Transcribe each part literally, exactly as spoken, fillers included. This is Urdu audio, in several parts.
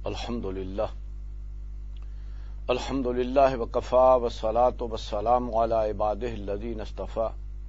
الحمد للہ الحمد للہ وکفا والصلاة والسلام علی عبادہ الذین اصطفی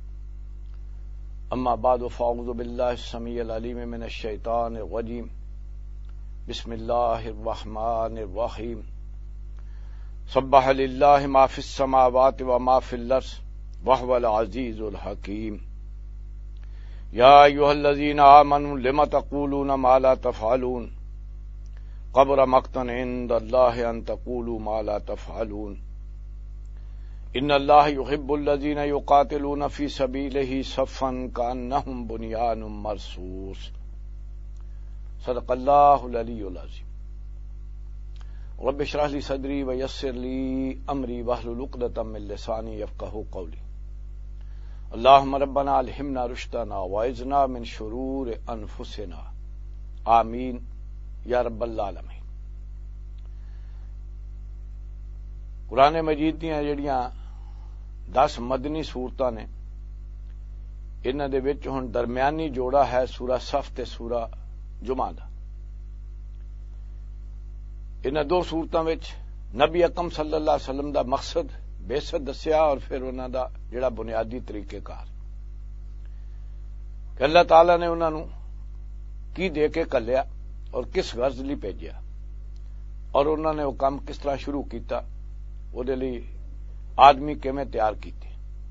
اما بعد فاعوذ باللہ السمیع العلیم من الشیطان الرجیم بسم اللہ الرحمن الرحیم سبح للہ ما فی السماوات وما فی الارض وهو العزیز الحکیم یا ایھا الذین آمنوا لم تقولون ما لا تفعلون قبر مقتا عند اللہ ان تقولوا ما لا تفعلون ان اللہ يحب الذین یقاتلون فی سبیلہ صفا کأنہم بنیان مرصوص صدق اللہ العلی العظیم رب اشرح لی صدری ویسر لی امری واحلل عقدۃ من لسانی یفقہوا قولی اللہم ربنا الہمنا رشدنا واعذنا من شرور انفسنا آمین یا رب العالمین۔ قرآن مجید دیاں جڑیاں دس مدنی سورتاں نے انہاں دے وچ ہن درمیانی جوڑا ہے سورہ صف تے سورہ جمعہ دا۔ انہاں دو سورتاں وچ نبی اکرم صلی اللہ علیہ وسلم دا مقصد بعثت دسیا اور پھر انہاں دا جڑا بنیادی طریقہ کار کہ اللہ تعالی نے انہاں نو کی دے کے کلیا اور کس غرض لی بھیجیا اور انہوں نے وہ کام کس طرح شروع کیتا وہ دے لئی آدمی کیویں تیار کیتے۔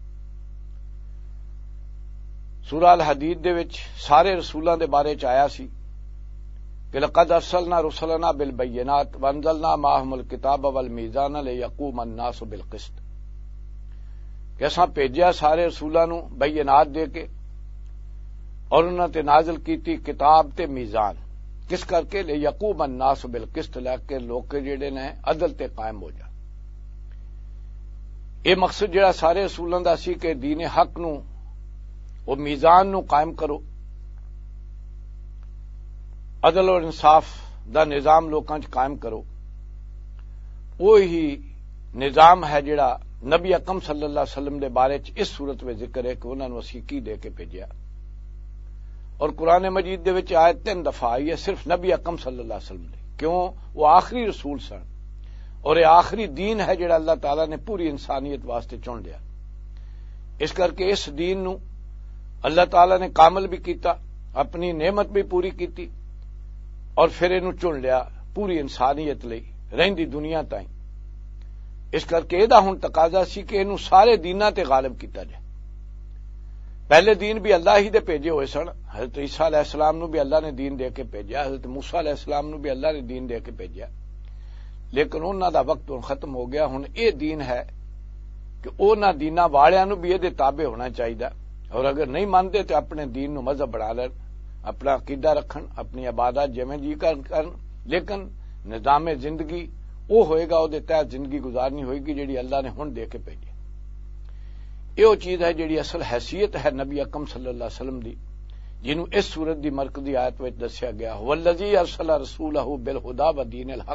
سورہ الحدید دے وچ سارے رسولاں دے بارے چ آیا سی کہ لقد ارسلنا رسلنا بالبینات وانزلنا معهم الکتاب والمیزان لیقوم الناس بالقسط کہ اساں بھیجیا سارے رسولاں نو بینات دے کے اور انہاں تے نازل کیتی کتاب تے میزان کس کر کے لے یقوم الناس بالقسط لے کے لوگ جڑے نے عدل تے قائم ہو جا۔ یہ مقصد جڑا سارے رسولاں دا سی کہ دین حق نو او میزان نو قائم کرو، عدل اور انصاف دا نظام لوکاں چ قائم کرو۔ وہی نظام ہے جڑا نبی اکرم صلی اللہ علیہ وسلم دے بارے چ اس صورت میں ذکر ہے کہ انہاں نو اسی کی دے کے بھیجیا اور قرآن مجید دے وچ آیت تین دفعہ آئی ہے صرف نبی اکرم صلی اللہ علیہ وسلم نے، کیوں وہ آخری رسول سن اور یہ آخری دین ہے جڑا اللہ تعالیٰ نے پوری انسانیت واسطے چن لیا۔ اس کر کے اس دین نو اللہ تعالیٰ نے کامل بھی کیتا، اپنی نعمت بھی پوری کیتی اور پھر اینو چن لیا پوری انسانیت لئی رہندی دنیا تائیں۔ اس کر کے دا ہن تقاضا سی کہ اینو سارے دیناں تے غالب کیتا جائے۔ پہلے دین بھی اللہ ہی دے بھیجے ہوئے سن، حضرت عیسیٰ علیہ السلام نو بھی اللہ نے دین دے کے بھیجا، حضرت موسیٰ علیہ السلام نو بھی اللہ نے دین دے کے بھیجا، لیکن انہاں دا وقت ہن ختم ہو گیا۔ ہن اے دین ہے کہ انہاں دینا والیاں نو بھی یہ تابع ہونا چاہیے اور اگر نہیں مانتے تو اپنے دین نو مذہب بنا لین، اپنا عقیدہ رکھن، اپنی عبادات جویں جی کرن، لیکن نظام زندگی وہ ہوئے گا، وہ تحت زندگی گزارنی ہوئے گی جیڑی اللہ نے ہن دے کے بھیجی۔ یہ وہ چیز ہے جیڑی اصل حیثیت ہے نبی اکرم صلی اللہ علیہ وسلم دی، جنہوں اس سورت دی مرکزی آیت وچ دسیا گیا والذی ارسل رسولہ بالہدی ودین الحق،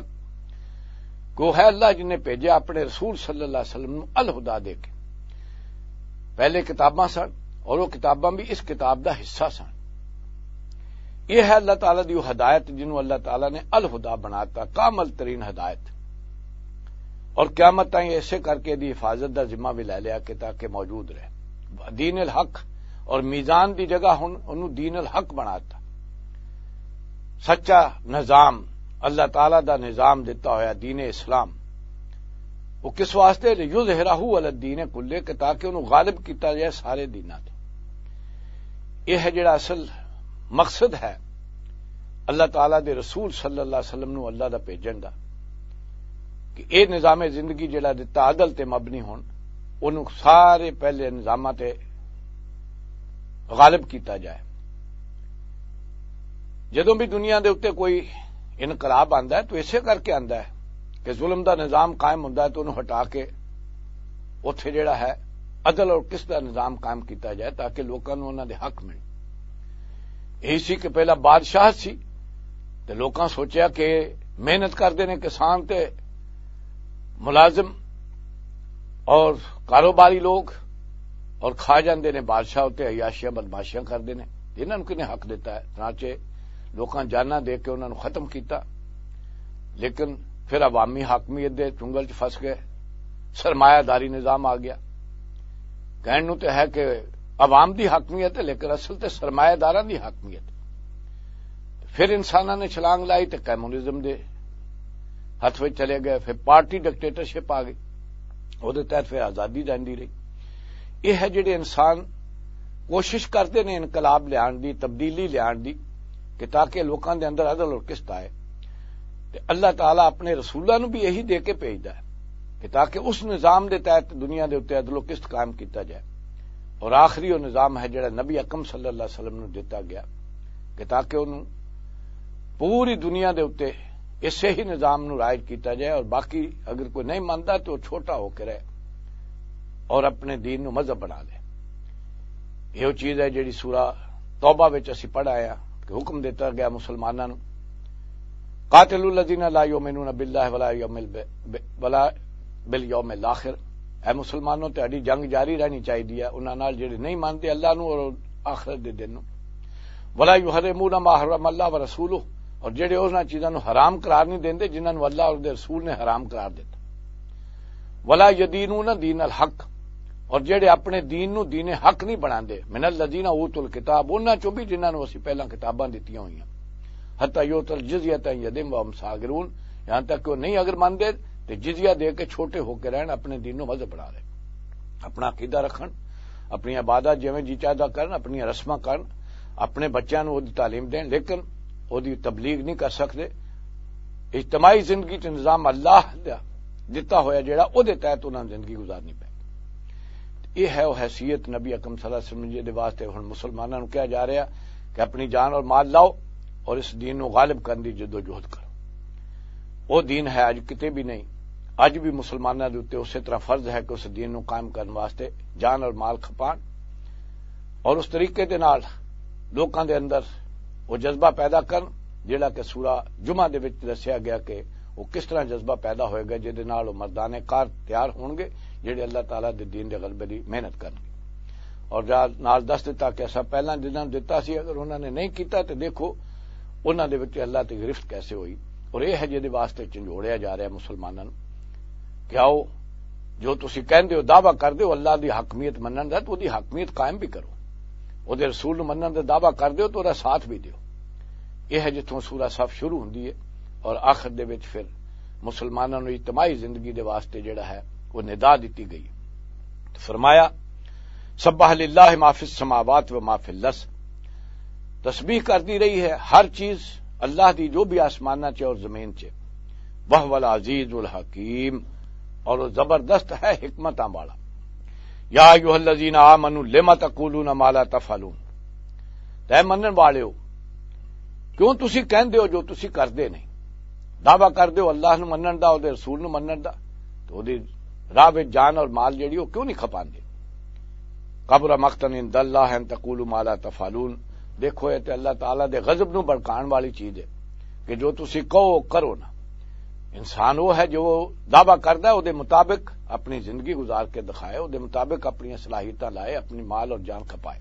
کو ہے اللہ جن نے بھیجا اپنے رسول صلی اللہ علیہ وسلم الہدا دے کے۔ پہلے کتاباں سن اور وہ کتاباں بھی اس کتاب دا حصہ سن۔ یہ ہے اللہ تعالیٰ دی ہدایت جنہوں اللہ تعالیٰ نے الہدا بناتا، کامل ترین ہدایت، اور قیامت تائیں ایسے کر کے دی حفاظت دا ذمہ بھی لے لیا کہ تاکہ موجود رہے۔ دین الحق اور میزان دی جگہ ہن انہوں دین الحق بناتا، سچا نظام اللہ تعالی دا نظام دیتا ہویا دین اسلام، وہ کس واسطے لیظہرہ علی الدین کلہ کہ تاکہ انہوں غالب کیتا جائے سارے دیناں تے۔ یہ ہے جڑا اصل مقصد ہے اللہ تعالی دے رسول صلی اللہ علیہ وسلم نو اللہ دا بھیجن دا، کہ اے نظام زندگی جڑا دتا عدل تے مبنی ہون، انہوں سارے پہلے نظامات تے غالب کیتا جائے۔ جدوں بھی دنیا دے اوتے کوئی انقلاب آندا ہے تو اسے کر کے آندا ہے کہ ظلم دا نظام قائم ہوندا ہے تو انہوں ہٹا کے اوتھے جڑا ہے عدل اور قسط دا نظام قائم کیتا جائے تاکہ لوکاں نوں انہاں دے حق ملے۔ یہی سی کہ پہلا بادشاہ سی تے لوکاں سوچیا کہ محنت کردے نے کسان تے ملازم اور کاروباری لوگ اور کھا جاندے نے بادشاہ تے عیاشیاں بدماشیاں کردے نے، انہاں نوں کنے حق دیتا ہے، چنانچہ لوکاں جاناں دے کے انہاں نوں ختم کیتا لیکن پھر عوامی حاکمیت دے چنگل چ فس گئے، سرمایہ داری نظام آ گیا. کہنے نو تے ہے کہ عوام دی حاکمیت ہے، لیکن اصل تے سرمایہ داراں دی حاکمیت. پھر انساناں نے چھلانگ لائی تے کمیونزم دے ہاتھ وچ چلے گئے، پھر پارٹی ڈکٹیٹرشپ آ گئی، وہ تحت پھر آزادی رہندی رہی. یہ ہے جڑے انسان کوشش کرتے نے انقلاب لیان دی، تبدیلی لیان دی، کہ تاکہ لوکاں دے اندر عدل اور قسط آئے. تے اللہ تعالیٰ اپنے رسولاں نو بھی یہی دے کے بھیجدا ہے کہ تاکہ اس نظام دے تحت دنیا دے اوتے عدل و قسط قائم کیتا جائے. اور آخری وہ نظام ہے جڑا نبی اکرم صلی اللہ علیہ وسلم نو دتا گیا کہ تاکہ انہوں پوری دنیا دے اوتے اسے ہی نظام نو رائج کیتا جائے، اور باقی اگر کوئی نہیں مانتا تو چھوٹا ہو کے رہے اور اپنے دین نو مذہب بنا لے. یہ چیز ہے جڑی سورہ توبہ وچ اسی پڑھ آیا کہ حکم دیتا گیا مسلماناں نو، قاتلوا الذین لا یؤمنون باللہ ولا یوم ولا بالیوم الاخر. اے مسلمانوں تہاڈی جنگ جاری رہنی چاہیے انہاں نال جڑے نہیں مانتے اللہ نو اور آخرت دے دن نو. ولا یحرمون ما حرم اللہ ورسولہ، اور جڑے انہاں چیزاں نو حرام قرار نہیں دیندے جنہاں نو اللہ اور دے رسول نے حرام قرار دیتا. ولا یدینون دین الحق، اور جڑے اپنے دین نو دین حق نہیں بناندے، من الذین اوتوا الکتاب، انہاں چوں بھی جنہاں نو اسی پہلاں کتاباں دتیاں ہوئیاں، حتی یؤتوا الجزیۃ عن ید وہم صاغرون، یہاں تک کہ وہ نہیں اگر مانتے تو جزیہ دے کے چھوٹے ہو کے رہن، اپنے دین نو مذہب بنا لے، اپنا عقیدہ رکھن، اپنی عبادت جویں جی چاہدا کرن، اپنی رسماں کرن، اپنے بچیاں نو دی تعلیم دین، لیکن وہ دی تبلیغ نہیں کر سکتے. اجتماعی زندگی تے نظام اللہ دا دتا ہویا جڑا او دے تحت انہاں زندگی گزارنی پے. یہ ہے وہ حیثیت نبی اکرم صلی اللہ علیہ وسلم دے واسطے ہن مسلماناں نو کہا جا رہا کہ اپنی جان اور مال لاؤ اور اس دین نو غالب کرنے دی جد و جہد کرو. وہ دین ہے اج کتے بھی نہیں، اج بھی مسلماناں دے اوتے اسی طرح فرض ہے کہ اس دین نو قائم کرنے واسطے جان اور مال کھپان، اور اس طریقے دے نال لوکاں دے اندر وہ جذبہ پیدا کرن جہاں کہ سورہ جمعہ دے وچ دسیا گیا کہ وہ کس طرح جذبہ پیدا ہوئے گا جہدے نال وہ مردانے کار تیار ہون گے جہے اللہ تعالیٰ دے دین دے غلبے دی محنت کرن گے. اور جہاں نال دس دیتا کہ ایسا پہلا جنہاں نے دتا سی اگر انہوں نے نہیں کیتا تو دیکھو انہوں دے وچ اللہ تے گرفت کیسے ہوئی. اور یہ ہے جہدے واسطے جھنجھوڑیا جا رہا ہے مسلماناں نوں کہ آؤ جو تسی کہندے ہو دعویٰ کردے ہو اللہ دی حاکمیت منن دا تو دی حاکمیت قائم بھی کرو، وہ دے رسول منن دا دعویٰ کردے ہو تو دا ساتھ بھی دیو. یہ ہے جتوں سورہ صف شروع ہوندی ہے اور آخر دے وچ پھر مسلماناں نوں اجتماعی زندگی دے واسطے جڑا ہے وہ ندا دتی گئی. تو فرمایا سبح للہ ما فی السماوات و ما فی الارض، تسبیح کرتی رہی ہے ہر چیز اللہ دی جو بھی آسمانہ چ اور زمین چ. وہو العزیز الحکیم، اور وہ زبردست ہے حکمتاں والا. یا ایھا الذین آمنوا لم تقولون ما لا تفعلون، تے منن والےو کیوں تسی کہندے ہو جو تسی کردے نہیں. دعویٰ کردے ہو اللہ نو منن دا، او دے رسول نو منن دا، تو او دی راہ وچ جان اور مال جڑی او کیوں نہیں کھپاندے. کبر مقتا عند اللہ ان تقولوا ما لا تفعلون، دیکھو یہ تے اللہ تعالیٰ دے غضب نو بھڑکان والی چیز ہے کہ جو تسی کہو کرو نا. انسان وہ ہے جو دعویٰ کردا ہے او دے مطابق اپنی زندگی گزار کے دکھائے، او دے مطابق اپنی صلاحیتاں لائے، اپنی مال اور جان کھپائے.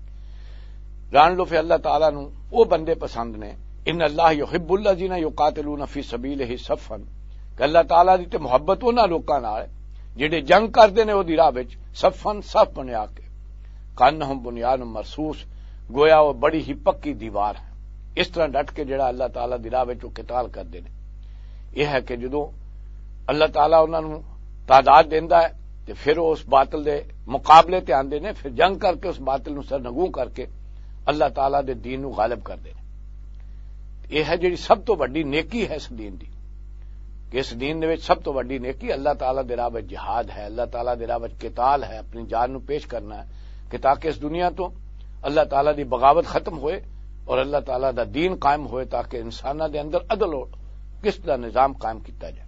جان لو پھر اللہ تعالیٰ نو وہ بندے پسند نے، ان اللہ یحب الذین یقاتلون فی سبیلہ صفا، کہ اللہ تعالیٰ دی تے محبت انہاں لوکاں نال جڑے جنگ کردے نے او دی راہ وچ صفن صف بنیا کے، کانہم بنیان مرصوص، گویا وہ بڑی ہی پکی دیوار ہے. اس طرح ڈٹ کے جڑا اللہ تعالیٰ دی راہ وچ قتال کردے نے. یہ ہے کہ جدوں اللہ تعالیٰ انہاں نوں تعداد دیندا ہے تے پھر وہ اس باطل دے مقابلے تے آندے نے، پھر جنگ کر کے اس باطل نوں سرنگوں کر کے اللہ تعالیٰ دے دین نو غالب کردے نے. یہ ہے جڑی سب تو بڑی نیکی ہے اس دین دی، کہ اس دین دے وچ سب تو بڑی نیکی اللہ تعالیٰ دے راہ وچ جہاد ہے، اللہ تعالیٰ دے راہ وچ قتال ہے، اپنی جان نو پیش کرنا ہے کہ تاکہ اس دنیا تو اللہ تعالیٰ دی بغاوت ختم ہوئے اور اللہ تعالیٰ دا دین قائم ہوئے، تاکہ انساناں دے اندر عدل اور قسط دا نظام قائم کیتا جائے.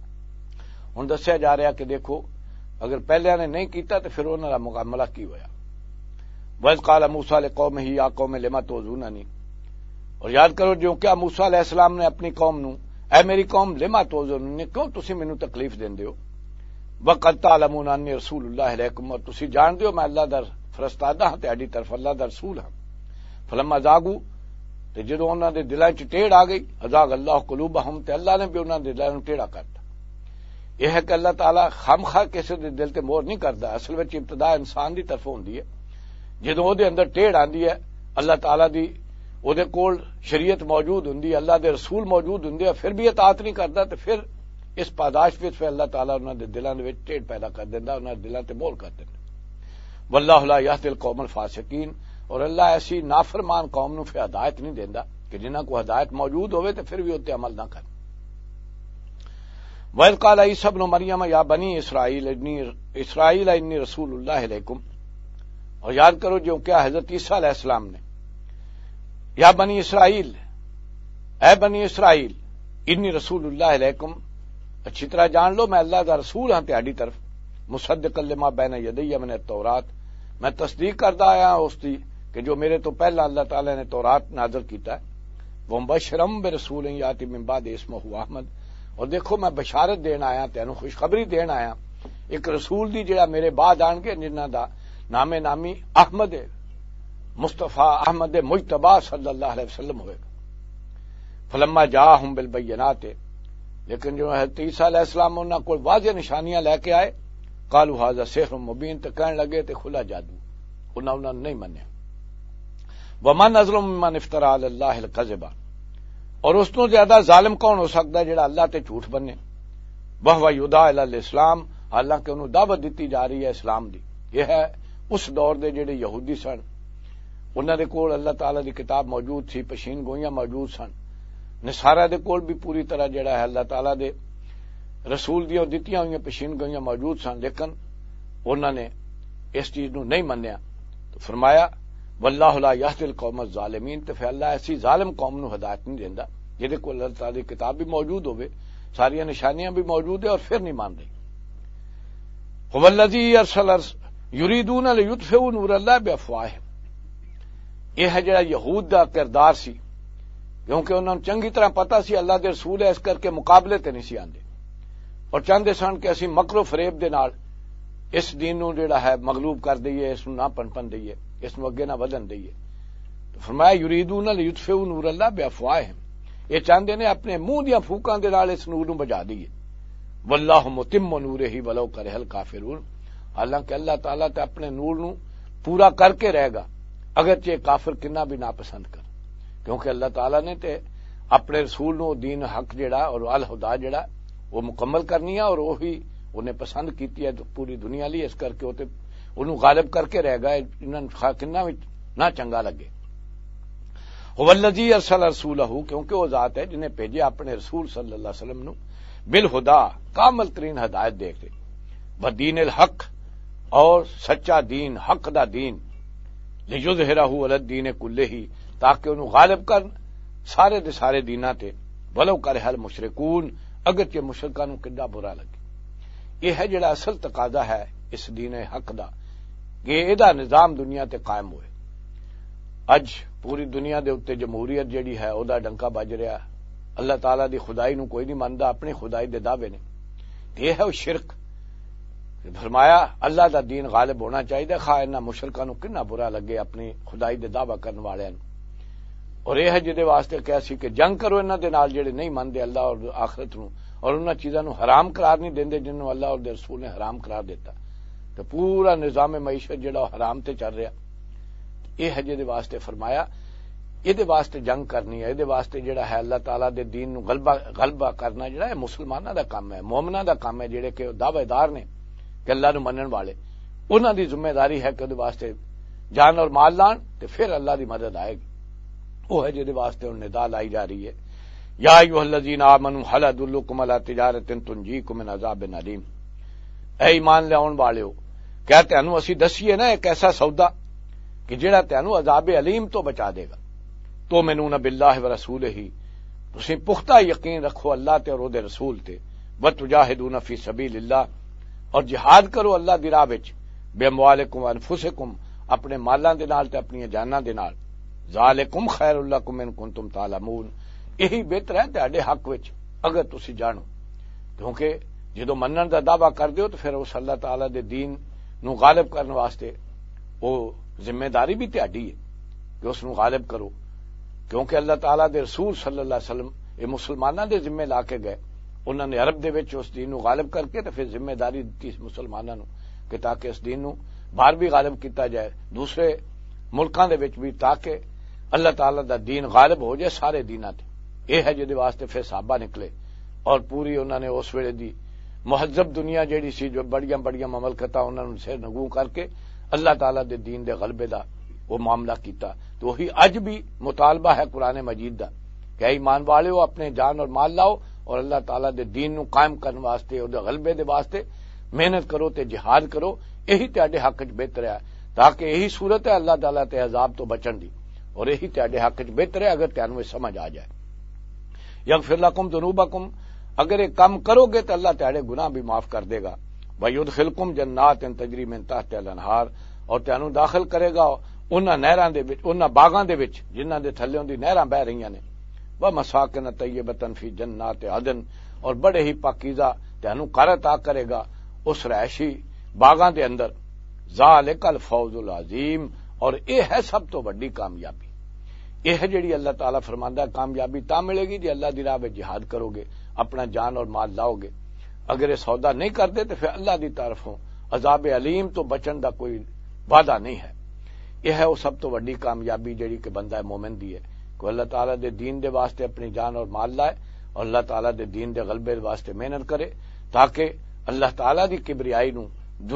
ہن دسیا جا رہا کہ دیکھو اگر پہلے نے نہیں کیتا تو پھر انہاں دا معاملہ کی ہویا. وَإِذْ قَالَ مُوسَىٰ لِقَوْمِهِ يَا قَوْمِ لِمَ تُؤْذُونَنِي، اور یاد کرو جو کیا موسیٰ علیہ السلام نے اپنی قوم نو، اے میری قوم لِمَ تُؤْذُونَنِی، کیوں تسی مینوں تکلیف دیندے ہو. وَقَدْ تَعْلَمُونَ أَنِّی رَسُولُ اللَّهِ إِلَیکُم، اور تسی جانتے ہو میں اللہ دا فرستادہ ہاں، تہاڈی طرف اللہ دا رسول ہاں. فلما زاغوا، تے جدوں انہاں دے دلاں وچ ٹیڑھ آ گئی ازاغ اللہ قلوبہم تے اللہ نے بھی انہاں دے دلاں نوں ٹیڑھا کرتا. یہ ہے کہ اللہ تعالیٰ خامخواہ کسی دے دل تے مہر نہیں کردا. اصل وچ ابتدا انسان دی طرف ہوندی ہے. جدوں او دے اندر ٹیڑھ آندی ہے اللہ تعالیٰ دی او دے کول شریعت موجود ہوندی ہے, اللہ دے رسول موجود ہوندے ہیں, پھر بھی اطاعت نہیں کردا تے پھر اس پاداش وچ پھر اللہ تعالیٰ انہاں دے دلاں دے وچ ٹیڑھ پیدا کر دیندا, انہاں دے دلاں تے مہر کر دیندا. واللہ لا یہدی القوم الفاسقین, اور اللہ ایسی نافرمان قوم نو پھر ہدایت نہیں دیندا کہ جنہاں کو ہدایت موجود ہوئے تے پھر بھی اُتے عمل نہ کرن. وَإِذْ قَالَ عِيسَى ابْنُ مَرْيَمَ يَا بَنِي إِسْرَائِيلَ اسرائیل انی رسول اللہ علیکم, اور یاد کرو جو کیا حضرت عیسیٰ علیہ السلام نے, یا بنی اسرائیل, اے بنی اسرائیل, انی رسول اللہ علیکم, اچھی طرح جان لو میں اللہ دا رسول ہاں تہاڈی طرف, مصدقا لما بین یدی من التورات, میں تصدیق کردا آیا اس دی کہ جو میرے تو پہلا اللہ تعالی نے تورات نازل کیتا ہے. ومبشرم برسول یاتی من بعد اسمہ احمد, اور دیکھو میں بشارت دین آیا, تینوں خوشخبری دین آیا ایک رسول دی جڑا میرے بعد آن کے جنہاں دا نام نامی احمد مصطفیٰ احمد مجتبی صلی اللہ علیہ وسلم ہوئے گا. فلما جاءہم بالبینات, لیکن جو حضرت عیسیٰ علیہ السلام انہاں کوئی واضح نشانیاں لے کے آئے, قالوا ھذا سحر مبین, تو کہنے لگے تے کھلا جادو, انہاں انہاں نہیں منیا. ومن اظلم ممن افترى علی اللہ الکذب, اور اس تو زیادہ ظالم کون ہو سکتا ہے جڑا اللہ تے جھوٹ بنے. وہو یدعی الی الاسلام, حالانکہ انہوں دعوت دیتی جا رہی ہے اسلام دی. یہ ہے اس دور دے جڑے یہودی سن, انہاں دے کول اللہ تعالی دی کتاب موجود سی, پشین گوئیاں موجود سن. نصارہ دے کول بھی پوری طرح جڑا ہے اللہ تعالی دے رسول دیاں دتیاں ہوئیاں پشین گوئیاں موجود سن, لیکن انہاں نے اس چیز نو نہیں منیا. تو فرمایا واللہ لا یہدی القوم الظالمین, تو پھر اللہ ایسی ظالم قوم نو ہدایت نہیں دیندا جہدے کول اللہ تعالی دی کتاب بھی موجود ہوئے, ساری نشانیاں بھی موجود ہیں, اور پھر نہیں مان رہی. هو الذی ارسل یریدون لیطفئوا نور اللہ بافواہہم, یہ ہے جڑا یہود دا کردار سی, کیونکہ انہوں نے چنگی طرح پتا سی اللہ دے رسول ہے, اس کر کے مقابلے تے نہیں سی آندے, اور چاہندے سن کہ اسی مکر و فریب دے نال اس دین نو جڑا ہے مغلوب کر دئیے, اس نو نہ پن پن دئیے, اس نو اگے نہ ودن دئیے. تو فرمایا یریدون لیطفئوا نور اللہ بافواہہم, یہ چاہندے نے اپنے منہ دیاں پھوکاں دے نال اس نور نو بجھا دئیے. واللہ متم نورہ ولو کرہ الکافرون, حالانکہ اللہ تعالیٰ تے اپنے نور نو پورا کر کے رہے گا اگرچہ کافر کنا بھی ناپسند کر, کیونکہ اللہ تعالیٰ نے تے اپنے رسول نو دین حق جڑا اور الہدا جڑا وہ مکمل کرنی ہے, اور وہی انہیں پسند کیتی ہے پوری دنیا لی, اس کر کے وہ انہوں غالب کر کے رہ گئے, انہوں کنا بھی نہ چنگا لگے. هو الذی ارسل رسولہ, کیونکہ وہ ذات ہے جنہیں بھیجا اپنے رسول صلی اللہ علیہ وسلم نو بالہدا, کامل ترین ہدایت دے کے, بدین الحق, اور سچا دین, حق دا دین, لیظہرہ علی الدین کلہ, تاکہ انہوں غالب کر سارے دے سارے دیناں تے, ولو کرہ المشرکون, اگرچہ مشرکاں نوں کڈا برا لگے. یہ ہے جڑا اصل تقاضا ہے اس دین حق دا, کہ ایدا نظام دنیا تے قائم ہوئے. اج پوری دنیا دے اوتے جمہوریت جڑی ہے او دا ڈنکا بج رہا, اللہ تعالیٰ دی خدائی نو کوئی نہیں ماندا, اپنی خدائی دے دعوے نے. یہ ہے وہ شرک. فرمایا اللہ دا دین غالب ہونا چاہیے, خواہ انہاں مشرکاں نو کنا برا لگے اپنی خدائی دے دعوی کرن والےاں نو. اور یہ ہے جدے واسطے کہا سی کہ جنگ کرو انہاں دے نال جڑے نہیں مانتے اللہ اور آخرت نو, اور انہاں چیزاں نو حرام قرار نہیں دیندے جنہوں اللہ اور دے رسول نے حرام قرار دیتا. تو پورا نظام معیشت جڑا حرام تے چل رہا, یہ ہے جدے واسطے فرمایا یہ دے واسطے جنگ کرنی ہے, یہ دے واسطے جڑا ہے اللہ تعالیٰ دے دین نو غلبہ غلبہ کرنا جڑا ہے مسلماناں دا کام ہے, مومناں دا کام ہے, جڑے کہ دعوے دار نے کہ اللہ نو منن والے, انہاں دی ذمہ داری ہے کہ دے واسطے جان اور مال لان, تے پھر اللہ دی مدد آئے گی. وہ ہے جدے واسطے ان ندا لائی جا رہی ہے, یا ایھا الذین آمنوا هل ادلکم علی تجارۃ تنجیکم من عذاب علیم, اے ایمان لے آن والےو, کیا تینوں اسی دسیے نا ایک ایسا سودا کہ جڑا تینوں عذاب علیم تو بچا دے گا. تو منون باللہ ورسولہ, تسی پختہ یقین رکھو اللہ تے اور دے رسول تے, وتجاہدون فی سبیل اللہ, اور جہاد کرو اللہ دی راہ وچ, بے اموالکم وانفسکم, اپنے مالاں دے نال تے اپنی جاناں دے نال, ذالکم خیر لکم ان کنتم تعلمون, یہی بہتر ہے تہاڈے حق وچ اگر تسی جانو. کیونکہ جدو منن دا دعویٰ کر دیو تو پھر اس اللہ تعالیٰ دے دین نو غالب کرنے واسطے وہ ذمہ داری بھی تہاڈی ہے کہ اس نو غالب کرو. کیونکہ اللہ تعالیٰ دے رسول صلی اللہ علیہ وسلم یہ مسلمانوں دے ذمے لا کے گئے، انہوں نے عرب دے وچ اس دین نو غالب کر کے تے پھر ذمہ داری دتی مسلمانوں نو کہ تاکہ اس دین نو باہر بھی غالب کیتا جائے، دوسرے ملکاں دے وچ بھی، تاکہ اللہ تعالیٰ دا دین غالب ہو جائے سارے دیناں تے۔ یہ ہے جدے واسطے پھر صحابہ نکلے اور پوری انہوں نے اس ویلے دی مہذب دنیا جیڑی سی جو بڑیاں بڑیاں مملکتاں انہوں نے سر نگوں کر کے اللہ تعالیٰ دے دین دے غلبے دا وہ معاملہ کیتا۔ تو وہی اج بھی مطالبہ ہے قرآن مجید دا کہ اے ایمان والےو اپنے جان اور مال لاؤ اور اللہ تعالیٰ دے دین نو قائم کرنے واسطے اور دے غلبے دے واسطے محنت کرو تے جہاد کرو، یہی تہاڈے حق وچ بہتر ہے، تاکہ یہی صورت ہے اللہ تعالیٰ تے عذاب تو بچن دی، اور یہی تہاڈے حق وچ بہتر ہے اگر تانوں سمجھ آ جائے۔ یغفر لکم ذنوبکم، اگر یہ کام کرو گے تو اللہ تہاڈے گناہ بھی معاف کر دے گا۔ ویدخلکم جنات تجری من تحتها الانہار، اور تانوں داخل کرے گا انہاں نہراں دے وچ، انہاں باغاں دے وچ جنہاں دے تھلیوں دی نہراں بہ رہیاں نے، ومساکن طیبۃ فی جنات عدن، اور بڑے ہی پاکیزہ تانوں گھر عطا کرے گا اس رہائشی باغاں دے اندر۔ ذالک الفوز العظیم، اور یہ ہے سب تو بڑی کامیابی۔ یہ ہے جڑی اللہ تعالیٰ فرماندا ہے کامیابی تا ملے گی جی اللہ دی راہ وچ جہاد کرو گے، اپنا جان اور مال لاؤ گے۔ اگر یہ سودا نہیں کرتے تو پھر اللہ دی طرفوں عذاب علیم تو بچن دا کوئی وعدہ نہیں ہے۔ یہ ہے وہ سب تو بڑی کامیابی جڑی کہ بندہ مومن دی ہے کہ اللہ تعالیٰ دے دین دے واسطے اپنی جان اور مال لائے اور اللہ تعالیٰ دے دین دے غلبے واسطے محنت کرے، تاکہ اللہ تعالیٰ دی کبریائی نو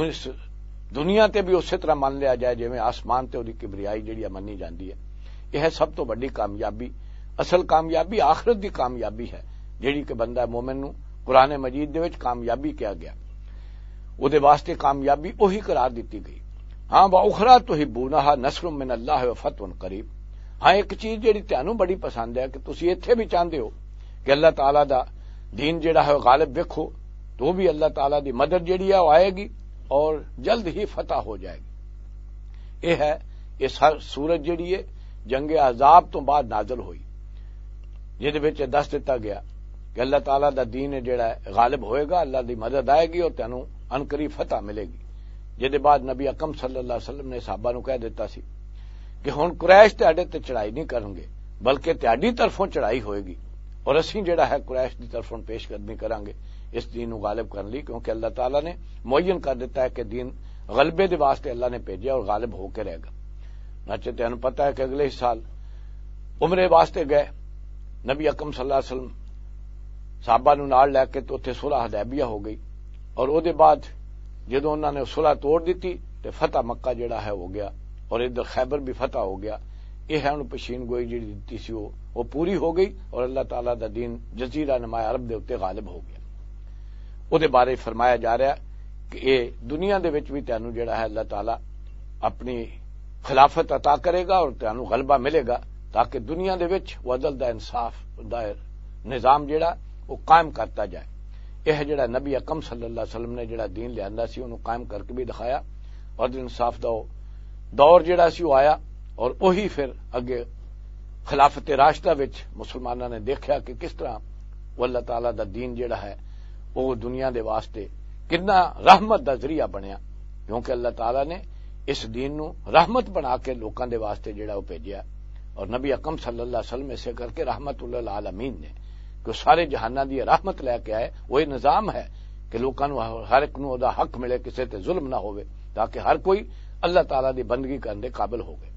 دنیا تے بھی اسی طرح مان لیا جائے جویں آسمان تے دی کبریائی جڑی منی جاندی ہے۔ یہ ہے سب تو بڑی کامیابی۔ اصل کامیابی آخرت دی کامیابی ہے جڑی کہ بندہ مومن نو قرآن مجید دے وچ کامیابی کیا گیا، او دے واسطے کامیابی وہی قرار دیتی گئی۔ ہاں وَأُخْرَىٰ تُحِبُّونَهَا نَصْرٌ مِّنَ اللَّهِ وَفَتْحٌ قَرِیب، ہاں ایک چیز جڑی تانوں بڑی پسند ہے کہ تسی ایتھے بھی چاہندے ہو کہ اللہ تعالیٰ دا دین جڑا ہے غالب ویکھو، تو بھی اللہ تعالیٰ دی مدد جڑی ہے وہ آئے گی اور جلد ہی فتح ہو جائے گی۔ یہ ہے یہ سورج جڑی ہے جنگ احزاب تو بعد نازل ہوئی، جہدے وچ دس دتا گیا کہ اللہ تعالیٰ دا دین جڑا ہے غالب ہوئے گا، اللہ دی مدد آئے گی اور تینوں انقریب فتح ملے گی۔ جہدے بعد نبی اکرم صلی اللہ علیہ وسلم نے صحابہ نو کہہ دیتا سی کہ ہن قریش تہاڈے تے چڑھائی نہیں کرن گے بلکہ تہاڈی طرفوں چڑھائی ہوئے گی، اور اسی جڑا ہے قریش دی طرفوں پیش قدمی کریں گے اس دین نو غالب کرنے لی، کیونکہ اللہ تعالیٰ نے معین کر دیتا ہے کہ دین غلبے دے واسطے اللہ نے بھیجا اور غالب ہو کے رہے گا۔ ناچے تینوں پتہ ہے کہ اگلے سال عمرے واسطے گئے نبی اکرم صلی اللہ علیہ وسلم صحابہ نو نال لے کے تو اتنے صلح حدیبیہ ہو گئی، اور او دے بعد جدوں انہوں نے صلح توڑ دیتی تو فتح مکہ جڑا ہے ہو گیا، اور ادھر خیبر بھی فتح ہو گیا۔ یہ ہے انہوں پیشین گوئی جڑی دیتی سی وہ وہ پوری ہو گئی، اور اللہ تعالیٰ دا دین جزیرہ نما عرب دے اوتے غالب ہو گیا۔ او دے بارے فرمایا جا رہا کہ یہ دنیا دے وچ بھی تانوں جڑا ہے اللہ تعالیٰ اپنی خلافت عطا کرے گا اور تانوں غلبہ ملے گا، تاکہ دنیا دے وچ عدل دا انصاف دا نظام جڑا وہ قائم کرتا جائے۔ یہ جڑا نبی اکرم صلی اللہ علیہ وسلم نے جڑا دین لیا سی انہوں قائم کر کے بھی دکھایا، اور انصاف دا دور جڑا سی وہ آیا، اور وہی پھر اگے خلافت راشدہ وچ مسلمانوں نے دیکھا کہ کس طرح وہ اللہ تعالیٰ دا دین جڑا ہے وہ دنیا دے واسطے کتنا رحمت دا ذریعہ بنیا، کیونکہ اللہ تعالیٰ نے اس دین نو رحمت بنا کے لوکاں دے واسطے جڑا وہ بھیجیا، اور نبی اکرم صلی اللہ علیہ وسلم اسے کر کے رحمت للعالمین نے کہ سارے جہاناں دی رحمت لے کے آئے۔ وہی نظام ہے کہ لوکاں نو ہر ایک نو دا حق ملے، کسے تے ظلم نہ ہوئے، تاکہ ہر کوئی اللہ تعالیٰ دی بندگی کرنے دے قابل ہو گئے۔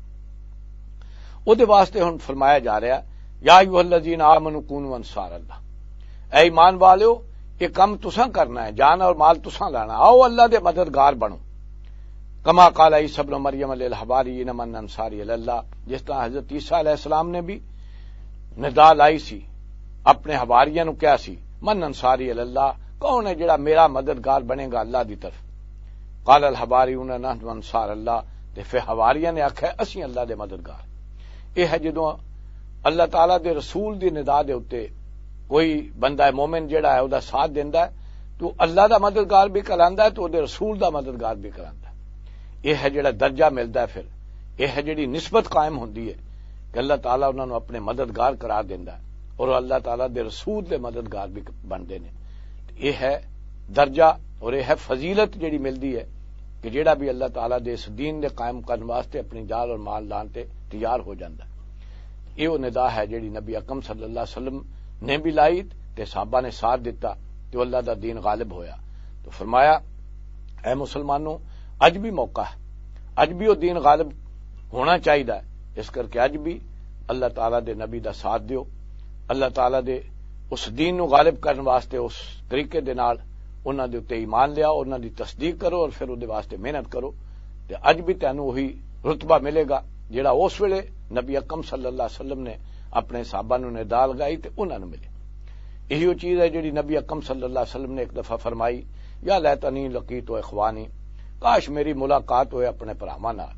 او دے واسطے ہن فرمایا جا رہا یا ایھا الذین آمنوا کونوا انصار اللہ، اے ایمان والو یہ کم تساں کرنا ہے، جان اور مال تساں لانا، آؤ اللہ دے مددگار بنو۔ کما قال عیسی ابن مریم للحواریین من انصاری اللہ، جس طرح حضرت عیسیٰ علیہ السلام نے بھی ندا لائی سی اپنے حواریوں نو، کیا سی من انصاری اللہ، کون ہے جڑا میرا مددگار بنے گا اللہ دی طرف؟ قال الحواریون نحن انصار اللہ، تے پھر حواریوں نے آکھیا اسی اللہ دے مددگار۔ یہ ہے جدوں اللہ تعالیٰ دے رسول دی ندا دے اوتے کوئی بندہ مومن جڑا ہے او دا ساتھ دیندا ہے تو اللہ دا مددگار بھی کراندا ہے تو او دے رسول دا مددگار بھی کراندا ہے۔ یہ ہے جڑا درجہ ملدا ہے، پھر یہ ہے جڑی نسبت قائم ہوندی ہے کہ اللہ تعالیٰ انہاں نو اپنے مددگار قرار دیندا ہے اور اللہ تعالیٰ دے رسول دے مددگار بھی بندے نے۔ یہ ہے درجہ اور یہ ہے فضیلت جڑی ملدی ہے کہ جڑا بھی اللہ تعالیٰ دے اس دین دے قائم کرنے واسطے اپنی جان اور مال لان تے تیار ہو جاندا ہے۔ یہ وہ ندا ہے جیڑی نبی اکرم صلی اللہ علیہ وسلم نے بھی لائی تے صحابہ نے ساتھ دیتا تو اللہ دا دین غالب ہویا. تو فرمایا اے مسلمانوں اج بھی موقع ہے, اج بھی وہ دین غالب ہونا چاہیے, اس کر کے اج بھی اللہ تعالی دے نبی دا ساتھ دیو, اللہ تعالی دے اس دین نو غالب کرنے واسطے اس طریقے دے نال انہاں دے اوتے ایمان لیا, انہاں دی تصدیق کرو اور پھر اودے واسطے محنت کرو. تے اج بھی تینوں وہی رتبہ ملے گا جڑا اس ویلے نبی اکرم صلی اللہ علیہ وسلم نے اپنے صحابہ نو ندا لگائی تے انہاں نو ملے. یہی وہ چیز ہے جڑی نبی اکرم صلی اللہ علیہ وسلم نے ایک دفعہ فرمائی, یا لیتنی لقیت اخوانی, کاش میری ملاقات ہوئے اپنے بھراواں نال.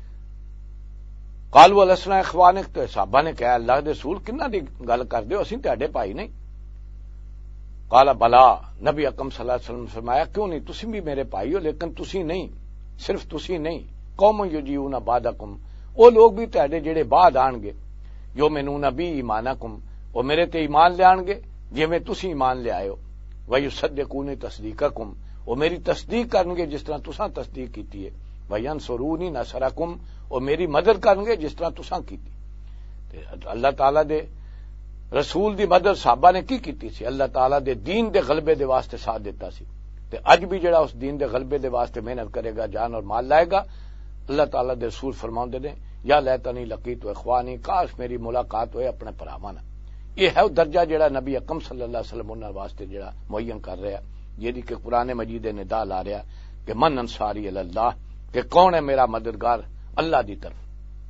قالوا لسنا اخوانک, تو صحابہ نے کہا اللہ دے رسول کنہاں دی گل کردے ہو, اسی تہاڈے بھائی نہیں. قال بلا, نبی اکرم صلی اللہ علیہ وسلم نے فرمایا کیوں نہیں, تسی بھی میرے بھائی ہو, لیکن تسی نہیں, صرف تسی نہیں, قوم یجیون بعدکم, وہ لوگ بھی تہاڈے جڑے بعد آن گے, یؤمنون بی ایمانکم, وہ میرے تے ایمان لے آن گے جویں تسی ایمان لے آئے ہو, ویصدقون تصدیقکم, وہ میری تصدیق کرن گے جس طرح تساں تصدیق کیتی ہے, وینصرونی نصرکم, وہ میری مدد کرن گے جس طرح تساں کیتی. تے اللہ تعالی دے رسول دی مدد صحابہ نے کی کیتی سی, اللہ تعالی دے دین دے غلبے دے واسطے ساتھ دیتا سی. تے اج بھی جڑا اس دین دے غلبے دے واسطے محنت کرے گا, جان اور مال لائے گا, اللہ تعالی دے رسول فرماندے نے یا لیتنی لقیت اخوانی, کاش میری ملاقات ہوئے اپنے بھراواں نال. یہ ہے وہ درجہ جڑا نبی اکرم صلی اللہ علیہ وسلم انہاں واسطے جڑا معین کر رہا, جیدی کہ قرآن مجید نے ندا لا رہا کہ من انصاری الی اللہ, کہ کون ہے میرا مددگار اللہ دی طرف.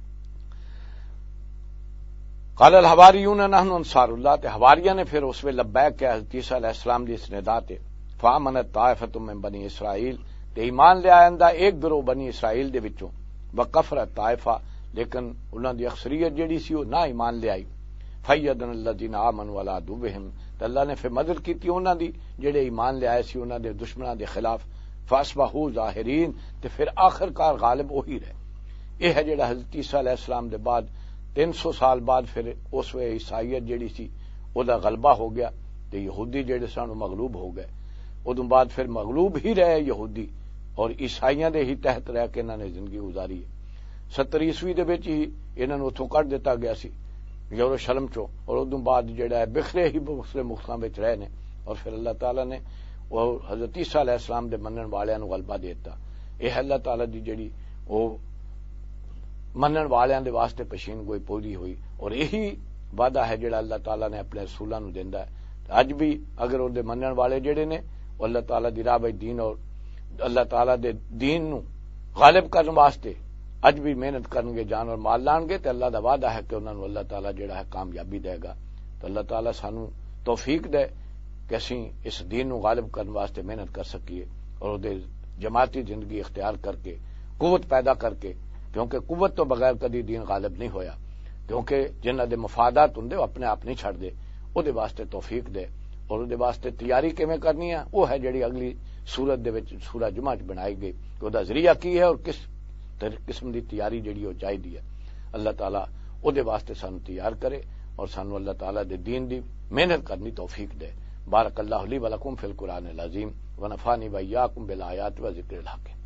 قال الحواریون نحن انصار اللہ, تے حواریہ نے پھر اس ویلے لبیک کہ حضرت عیسیٰ علیہ السلام دی اس ندا تے, فآمنت طائفۃ من بنی اسرائیل, تے ایمان لے آئندہ ایک گروہ بنی اسرائیل دے وچوں, وکفرت طائفہ, لیکن انہاں دی اکثریت جڑی سی وہ نہ ایمان لے آئی. فیدن الذین آمنوا علی عدوہم, تے اللہ نے پھر مدد کیتی انہاں دی جڑے ایمان لے آئے سی انہاں دے دشمناں دے خلاف. فاصبحوا ظاہرین, تے پھر آخر کار غالب وہی رہے. یہ ہے جڑا حضرت عیسیٰ علیہ السلام دے بعد تین سو سال بعد پھر اس وے عیسائیت جڑی سی او دا غلبہ ہو گیا, تے یہودی جڑے سن مغلوب ہو گئے. ادوں بعد پھر مغلوب ہی رہے یہودی, اور عیسائیاں دے ہی تحت رہ کے انہاں نے زندگی گزاری ہے. ستر عیسوی دے وچ ہی انہاں نوں اتھوں کڈ دتا گیا سی یروشلم چوں, اور ادوں بعد جڑا ہے بکھرے ہی مختلف ملکاں وچ رہے نے, اور پھر اللہ تعالی نے وہ حضرت عیسیٰ علیہ السلام دے منن والیاں نوں غلبہ دیتا. یہ اللہ تعالی دی جڑی وہ منن والیاں دے واسطے پشین گوئی پوری ہوئی, اور یہی وعدہ ہے جڑا اللہ تعالی نے اپنے رسولاں نوں دیندا ہے. اج بھی اگر اون دے منن والے جڑے نے وہ اللہ تعالی دی راہ وچ دین اور اللہ تعالی دے دین نوں غالب کرن واسطے اج بھی محنت کرن گے, جان اور مال لان گے, تے اللہ دا وعدہ ہے کہ انہاں نوں اللہ تعالی جڑا ہے کامیابی دے گا. تو اللہ تعالی سانوں توفیق دے کہ اسی اس دین نوں غالب کرن واسطے محنت کر سکیے, اور اودے جماعتی زندگی اختیار کر کے قوت پیدا کر کے, کیونکہ قوت تو بغیر کدی دین غالب نہیں ہویا, کیونکہ جنہاں دے مفادات ہوندے وہ اپنے آپ نہیں چھڑ دے, او دے واسطے توفیق دے. اور دے واسطے تیاری کیویں کرنی ہے وہ ہے جڑی اگلی سورت دے وچ سورہ جمعہ چ بنائی گئی, کہ او دا ذریعہ کی ہے اور کس قسم دی تیاری جڑی ہو چاہیے ہے. اللہ تعالیٰ او دے واسطے سانو تیار کرے, اور سانو اللہ تعالیٰ دے دین دی محنت کرنی توفیق دے. بارک اللہ لی ولکم فی القرآن العظیم, ونفعنی وإیاکم بالآیات و ذکر الحکیم.